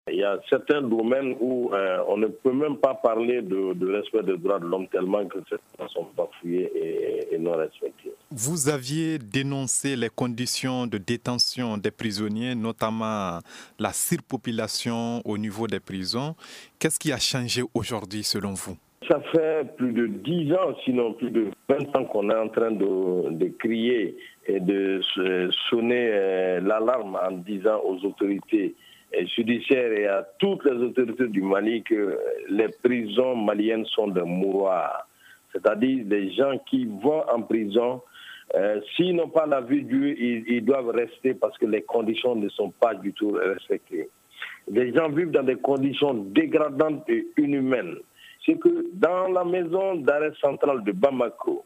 Il y a certains domaines où on ne peut même pas parler de respect des droits de l'homme tellement que ces droits sont bafoués et non respectés. Vous aviez dénoncé les conditions de détention des prisonniers, notamment la surpopulation au niveau des prisons. Qu'est-ce qui a changé aujourd'hui selon vous? Ça fait plus de 10 ans, sinon plus de 20 ans qu'on est en train de crier et de sonner l'alarme en disant aux autorités judiciaires et à toutes les autorités du Mali que les prisons maliennes sont des mouroirs. C'est-à-dire des gens qui vont en prison, s'ils n'ont pas la vue Dieu, ils doivent rester parce que les conditions ne sont pas du tout respectées. Les gens vivent dans des conditions dégradantes et inhumaines. C'est que dans la maison d'arrêt centrale de Bamako,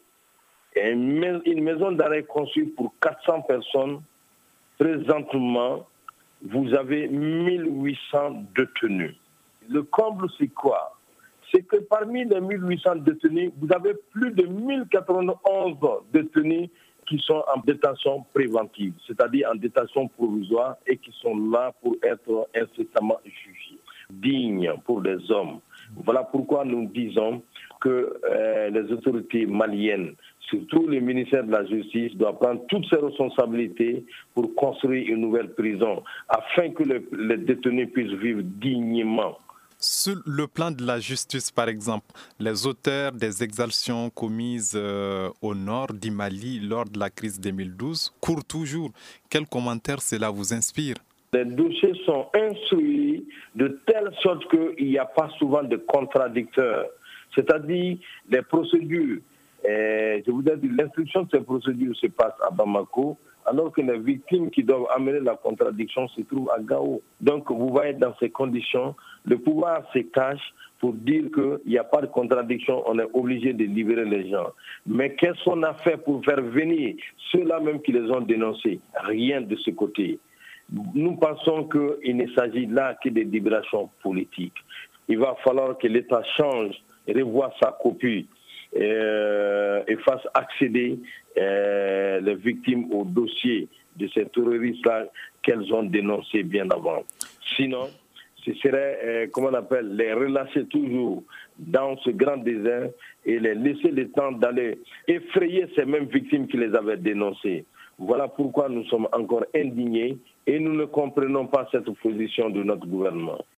une maison d'arrêt construite pour 400 personnes, présentement, vous avez 1800 détenus. Le comble, c'est quoi? C'est que parmi les 1800 détenus, vous avez plus de 1091 détenus qui sont en détention préventive, c'est-à-dire en détention provisoire et qui sont là pour être incessamment jugés, dignes pour des hommes. Voilà pourquoi nous disons que les autorités maliennes, surtout le ministère de la Justice, doivent prendre toutes ses responsabilités pour construire une nouvelle prison afin que les détenus puissent vivre dignement. Sur le plan de la justice, par exemple, les auteurs des exactions commises au nord du Mali lors de la crise 2012 courent toujours. Quel commentaire cela vous inspire? Les dossiers sont instruits de telle sorte qu'il n'y a pas souvent de contradicteurs. C'est-à-dire les procédures, je vous ai dit, l'instruction de ces procédures se passe à Bamako, alors que les victimes qui doivent amener la contradiction se trouvent à Gao. Donc vous voyez, dans ces conditions, le pouvoir se cache pour dire qu'il n'y a pas de contradiction, on est obligé de libérer les gens. Mais qu'est-ce qu'on a fait pour faire venir ceux-là même qui les ont dénoncés? Rien de ce côté. Nous pensons qu'il ne s'agit là que de libérations politiques. Il va falloir que l'État change, revoie sa copie et fasse accéder les victimes au dossier de ces terroristes-là qu'elles ont dénoncés bien avant. Sinon, ce serait, comment on appelle, les relâcher toujours dans ce grand désert et les laisser le temps d'aller effrayer ces mêmes victimes qui les avaient dénoncées. Voilà pourquoi nous sommes encore indignés et nous ne comprenons pas cette position de notre gouvernement.